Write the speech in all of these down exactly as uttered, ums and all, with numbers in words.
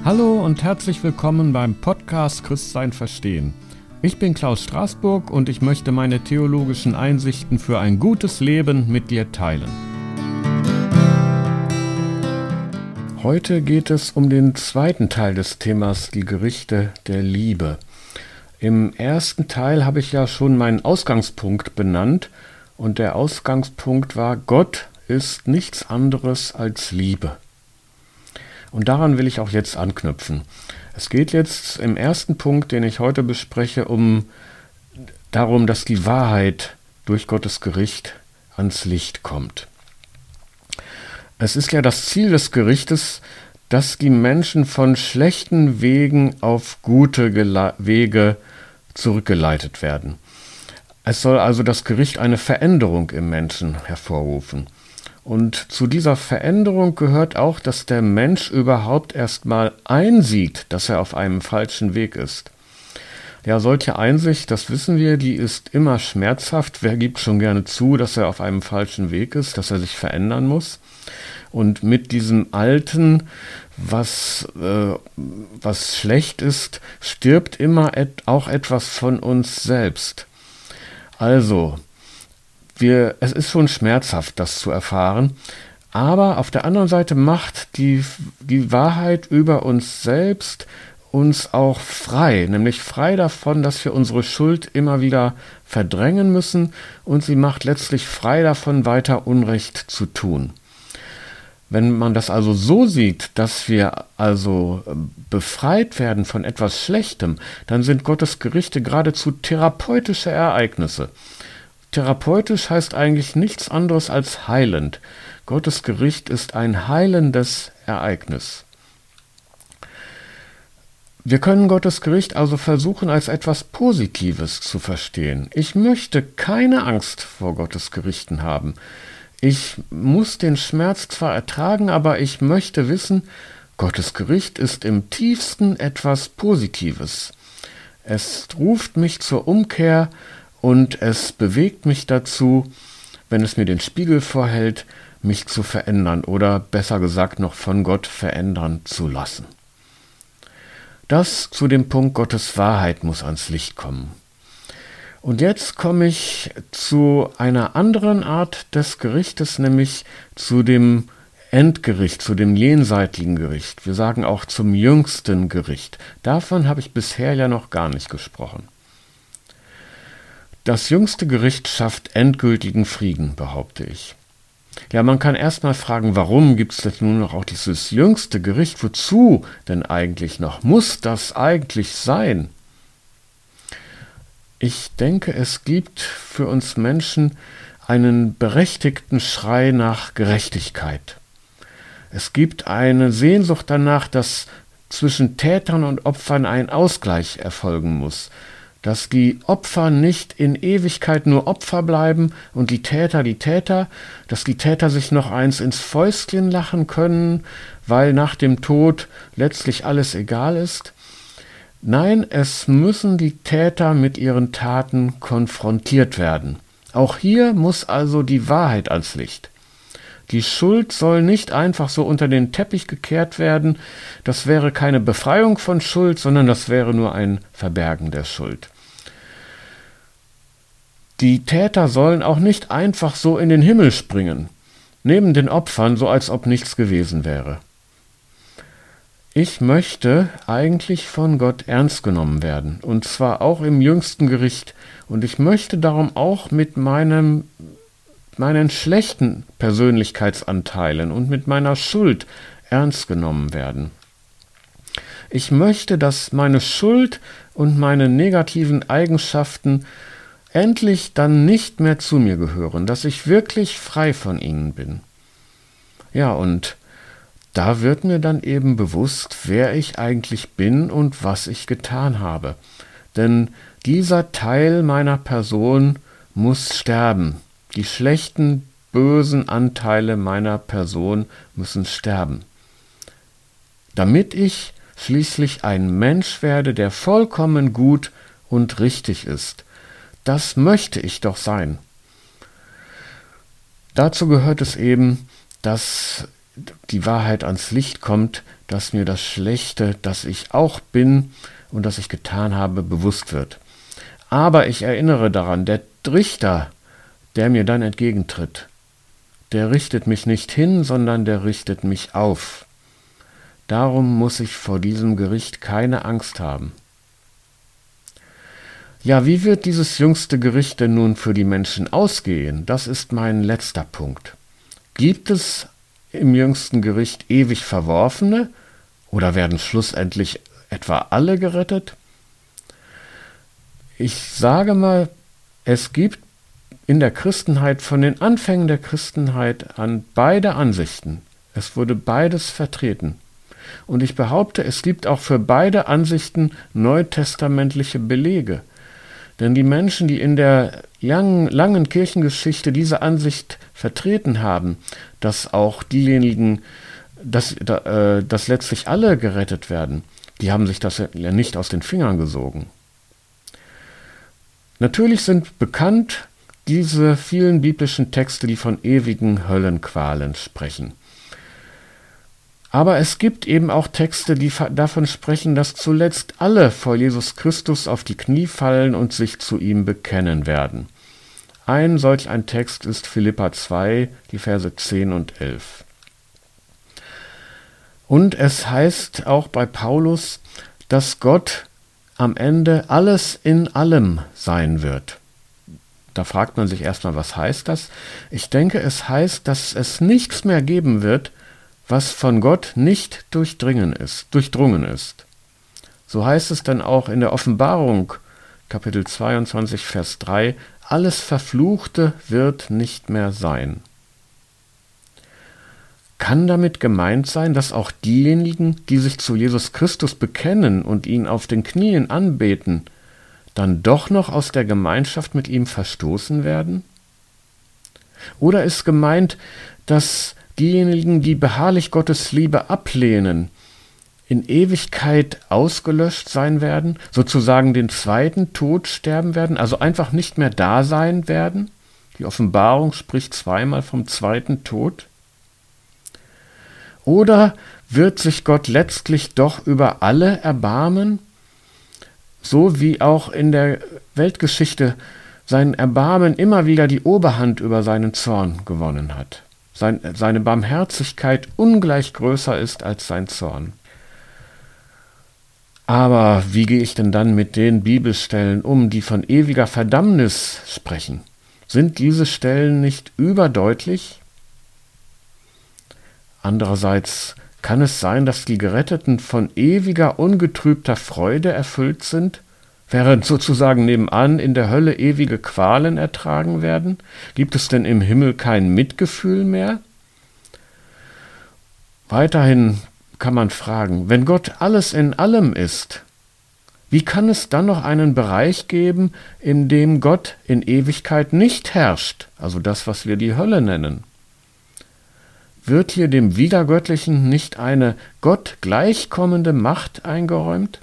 Hallo und herzlich willkommen beim Podcast Christsein verstehen. Ich bin Klaus Straßburg und ich möchte meine theologischen Einsichten für ein gutes Leben mit dir teilen. Heute geht es um den zweiten Teil des Themas, die Gerichte der Liebe. Im ersten Teil habe ich ja schon meinen Ausgangspunkt benannt und der Ausgangspunkt war, Gott ist nichts anderes als Liebe. Und daran will ich auch jetzt anknüpfen. Es geht jetzt im ersten Punkt, den ich heute bespreche, um darum, dass die Wahrheit durch Gottes Gericht ans Licht kommt. Es ist ja das Ziel des Gerichtes, dass die Menschen von schlechten Wegen auf gute Gele- Wege zurückgeleitet werden. Es soll also das Gericht eine Veränderung im Menschen hervorrufen. Und zu dieser Veränderung gehört auch, dass der Mensch überhaupt erstmal einsieht, dass er auf einem falschen Weg ist. Ja, solche Einsicht, das wissen wir, die ist immer schmerzhaft. Wer gibt schon gerne zu, dass er auf einem falschen Weg ist, dass er sich verändern muss? Und mit diesem Alten, was, äh, was schlecht ist, stirbt immer et- auch etwas von uns selbst. Also, Wir, es ist schon schmerzhaft, das zu erfahren, aber auf der anderen Seite macht die, die Wahrheit über uns selbst uns auch frei, nämlich frei davon, dass wir unsere Schuld immer wieder verdrängen müssen, und sie macht letztlich frei davon, weiter Unrecht zu tun. Wenn man das also so sieht, dass wir also befreit werden von etwas Schlechtem, dann sind Gottes Gerichte geradezu therapeutische Ereignisse. Therapeutisch heißt eigentlich nichts anderes als heilend. Gottes Gericht ist ein heilendes Ereignis. Wir können Gottes Gericht also versuchen, als etwas Positives zu verstehen. Ich möchte keine Angst vor Gottes Gerichten haben. Ich muss den Schmerz zwar ertragen, aber ich möchte wissen, Gottes Gericht ist im tiefsten etwas Positives. Es ruft mich zur Umkehr, und es bewegt mich dazu, wenn es mir den Spiegel vorhält, mich zu verändern oder besser gesagt noch von Gott verändern zu lassen. Das zu dem Punkt, Gottes Wahrheit muss ans Licht kommen. Und jetzt komme ich zu einer anderen Art des Gerichtes, nämlich zu dem Endgericht, zu dem jenseitigen Gericht. Wir sagen auch zum jüngsten Gericht. Davon habe ich bisher ja noch gar nicht gesprochen. Das jüngste Gericht schafft endgültigen Frieden, behaupte ich. Ja, man kann erstmal fragen, warum gibt es denn nun noch auch dieses jüngste Gericht? Wozu denn eigentlich noch? Muss das eigentlich sein? Ich denke, es gibt für uns Menschen einen berechtigten Schrei nach Gerechtigkeit. Es gibt eine Sehnsucht danach, dass zwischen Tätern und Opfern ein Ausgleich erfolgen muss. Dass die Opfer nicht in Ewigkeit nur Opfer bleiben und die Täter die Täter, dass die Täter sich noch eins ins Fäustchen lachen können, weil nach dem Tod letztlich alles egal ist. Nein, es müssen die Täter mit ihren Taten konfrontiert werden. Auch hier muss also die Wahrheit ans Licht. Die Schuld soll nicht einfach so unter den Teppich gekehrt werden. Das wäre keine Befreiung von Schuld, sondern das wäre nur ein Verbergen der Schuld. Die Täter sollen auch nicht einfach so in den Himmel springen, neben den Opfern, so als ob nichts gewesen wäre. Ich möchte eigentlich von Gott ernst genommen werden, und zwar auch im jüngsten Gericht. Und ich möchte darum auch mit meinem meinen schlechten Persönlichkeitsanteilen und mit meiner Schuld ernst genommen werden. Ich möchte, dass meine Schuld und meine negativen Eigenschaften endlich dann nicht mehr zu mir gehören, dass ich wirklich frei von ihnen bin. Ja, und da wird mir dann eben bewusst, wer ich eigentlich bin und was ich getan habe. Denn dieser Teil meiner Person muss sterben. Die schlechten, bösen Anteile meiner Person müssen sterben, damit ich schließlich ein Mensch werde, der vollkommen gut und richtig ist. Das möchte ich doch sein. Dazu gehört es eben, dass die Wahrheit ans Licht kommt, dass mir das Schlechte, das ich auch bin und das ich getan habe, bewusst wird. Aber ich erinnere daran, der Richter, der mir dann entgegentritt, der richtet mich nicht hin, sondern der richtet mich auf. Darum muss ich vor diesem Gericht keine Angst haben. Ja, wie wird dieses jüngste Gericht denn nun für die Menschen ausgehen? Das ist mein letzter Punkt. Gibt es im jüngsten Gericht ewig Verworfene oder werden schlussendlich etwa alle gerettet? Ich sage mal, es gibt in der Christenheit von den Anfängen der Christenheit an beide Ansichten. Es wurde beides vertreten. Und ich behaupte, es gibt auch für beide Ansichten neutestamentliche Belege. Denn die Menschen, die in der langen, langen Kirchengeschichte diese Ansicht vertreten haben, dass auch diejenigen, dass, äh, dass letztlich alle gerettet werden, die haben sich das ja nicht aus den Fingern gesogen. Natürlich sind bekannt diese vielen biblischen Texte, die von ewigen Höllenqualen sprechen. Aber es gibt eben auch Texte, die davon sprechen, dass zuletzt alle vor Jesus Christus auf die Knie fallen und sich zu ihm bekennen werden. Ein solch ein Text ist Philipper zwei, die Verse zehn und elf. Und es heißt auch bei Paulus, dass Gott am Ende alles in allem sein wird. Da fragt man sich erstmal, was heißt das? Ich denke, es heißt, dass es nichts mehr geben wird, was von Gott nicht durchdringen ist, durchdrungen ist. So heißt es dann auch in der Offenbarung, Kapitel zweiundzwanzig, Vers drei, alles Verfluchte wird nicht mehr sein. Kann damit gemeint sein, dass auch diejenigen, die sich zu Jesus Christus bekennen und ihn auf den Knien anbeten, dann doch noch aus der Gemeinschaft mit ihm verstoßen werden? Oder ist gemeint, dass diejenigen, die beharrlich Gottes Liebe ablehnen, in Ewigkeit ausgelöscht sein werden, sozusagen den zweiten Tod sterben werden, also einfach nicht mehr da sein werden? Die Offenbarung spricht zweimal vom zweiten Tod. Oder wird sich Gott letztlich doch über alle erbarmen, so wie auch in der Weltgeschichte sein Erbarmen immer wieder die Oberhand über seinen Zorn gewonnen hat? Sein, seine Barmherzigkeit ungleich größer ist als sein Zorn. Aber wie gehe ich denn dann mit den Bibelstellen um, die von ewiger Verdammnis sprechen? Sind diese Stellen nicht überdeutlich? Andererseits kann es sein, dass die Geretteten von ewiger, ungetrübter Freude erfüllt sind, während sozusagen nebenan in der Hölle ewige Qualen ertragen werden? Gibt es denn im Himmel kein Mitgefühl mehr? Weiterhin kann man fragen, wenn Gott alles in allem ist, wie kann es dann noch einen Bereich geben, in dem Gott in Ewigkeit nicht herrscht, also das, was wir die Hölle nennen? Wird hier dem Widergöttlichen nicht eine Gott gleichkommende Macht eingeräumt?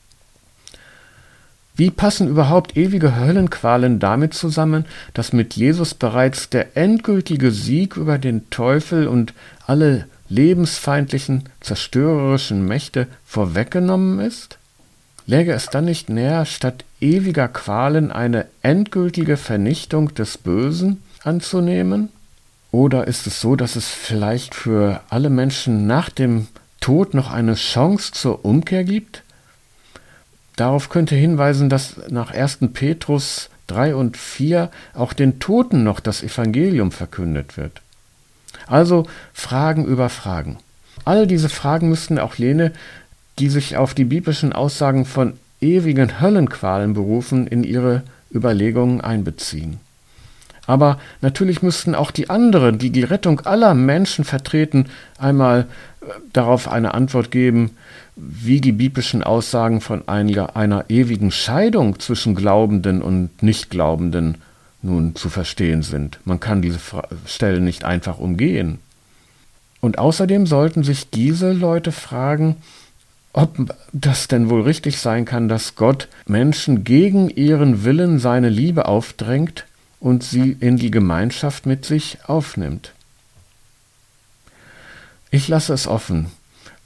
Wie passen überhaupt ewige Höllenqualen damit zusammen, dass mit Jesus bereits der endgültige Sieg über den Teufel und alle lebensfeindlichen, zerstörerischen Mächte vorweggenommen ist? Läge es dann nicht näher, statt ewiger Qualen eine endgültige Vernichtung des Bösen anzunehmen? Oder ist es so, dass es vielleicht für alle Menschen nach dem Tod noch eine Chance zur Umkehr gibt? Darauf könnte hinweisen, dass nach ersten Petrus drei und vier auch den Toten noch das Evangelium verkündet wird. Also Fragen über Fragen. All diese Fragen müssten auch jene, die sich auf die biblischen Aussagen von ewigen Höllenqualen berufen, in ihre Überlegungen einbeziehen. Aber natürlich müssten auch die anderen, die die Rettung aller Menschen vertreten, einmal darauf eine Antwort geben, wie die biblischen Aussagen von einer, einer ewigen Scheidung zwischen Glaubenden und Nichtglaubenden nun zu verstehen sind. Man kann diese Stellen nicht einfach umgehen. Und außerdem sollten sich diese Leute fragen, ob das denn wohl richtig sein kann, dass Gott Menschen gegen ihren Willen seine Liebe aufdrängt und sie in die Gemeinschaft mit sich aufnimmt. Ich lasse es offen,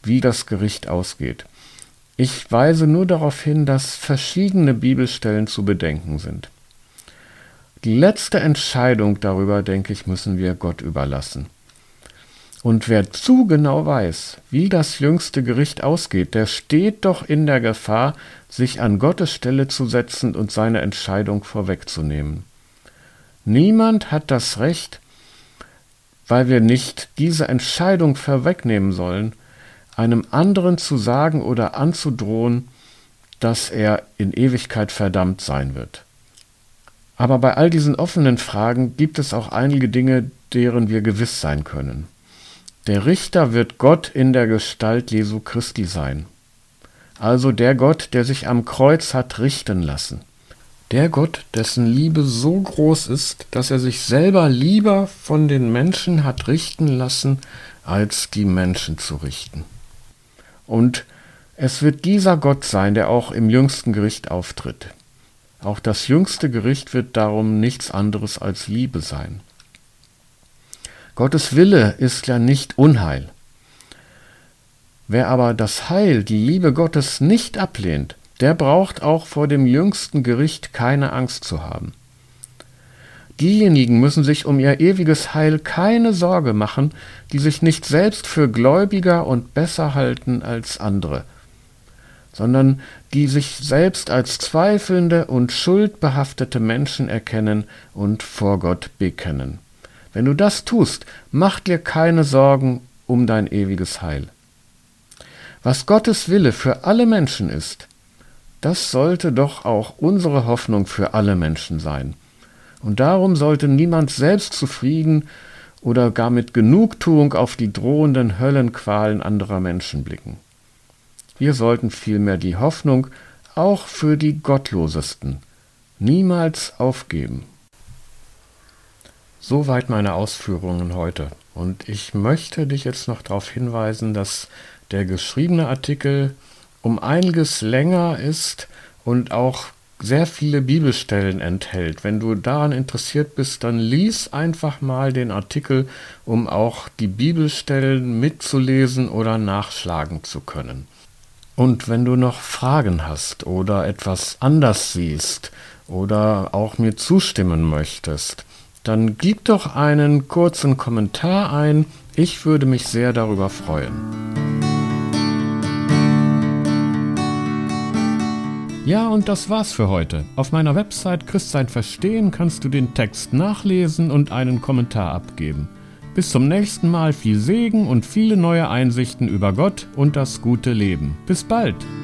wie das Gericht ausgeht. Ich weise nur darauf hin, dass verschiedene Bibelstellen zu bedenken sind. Die letzte Entscheidung darüber, denke ich, müssen wir Gott überlassen. Und wer zu genau weiß, wie das jüngste Gericht ausgeht, der steht doch in der Gefahr, sich an Gottes Stelle zu setzen und seine Entscheidung vorwegzunehmen. Niemand hat das Recht, weil wir nicht diese Entscheidung vorwegnehmen sollen, einem anderen zu sagen oder anzudrohen, dass er in Ewigkeit verdammt sein wird. Aber bei all diesen offenen Fragen gibt es auch einige Dinge, deren wir gewiss sein können. Der Richter wird Gott in der Gestalt Jesu Christi sein. Also der Gott, der sich am Kreuz hat richten lassen. Der Gott, dessen Liebe so groß ist, dass er sich selber lieber von den Menschen hat richten lassen, als die Menschen zu richten. Und es wird dieser Gott sein, der auch im jüngsten Gericht auftritt. Auch das jüngste Gericht wird darum nichts anderes als Liebe sein. Gottes Wille ist ja nicht Unheil. Wer aber das Heil, die Liebe Gottes nicht ablehnt, der braucht auch vor dem jüngsten Gericht keine Angst zu haben. Diejenigen müssen sich um ihr ewiges Heil keine Sorge machen, die sich nicht selbst für gläubiger und besser halten als andere, sondern die sich selbst als zweifelnde und schuldbehaftete Menschen erkennen und vor Gott bekennen. Wenn du das tust, mach dir keine Sorgen um dein ewiges Heil. Was Gottes Wille für alle Menschen ist, das sollte doch auch unsere Hoffnung für alle Menschen sein. Und darum sollte niemand selbstzufrieden oder gar mit Genugtuung auf die drohenden Höllenqualen anderer Menschen blicken. Wir sollten vielmehr die Hoffnung auch für die Gottlosesten niemals aufgeben. Soweit meine Ausführungen heute. Und ich möchte dich jetzt noch darauf hinweisen, dass der geschriebene Artikel um einiges länger ist und auch sehr viele Bibelstellen enthält. Wenn du daran interessiert bist, dann lies einfach mal den Artikel, um auch die Bibelstellen mitzulesen oder nachschlagen zu können. Und wenn du noch Fragen hast oder etwas anders siehst oder auch mir zustimmen möchtest, dann gib doch einen kurzen Kommentar ein. Ich würde mich sehr darüber freuen. Ja, und das war's für heute. Auf meiner Website Christsein Verstehen kannst du den Text nachlesen und einen Kommentar abgeben. Bis zum nächsten Mal viel Segen und viele neue Einsichten über Gott und das gute Leben. Bis bald!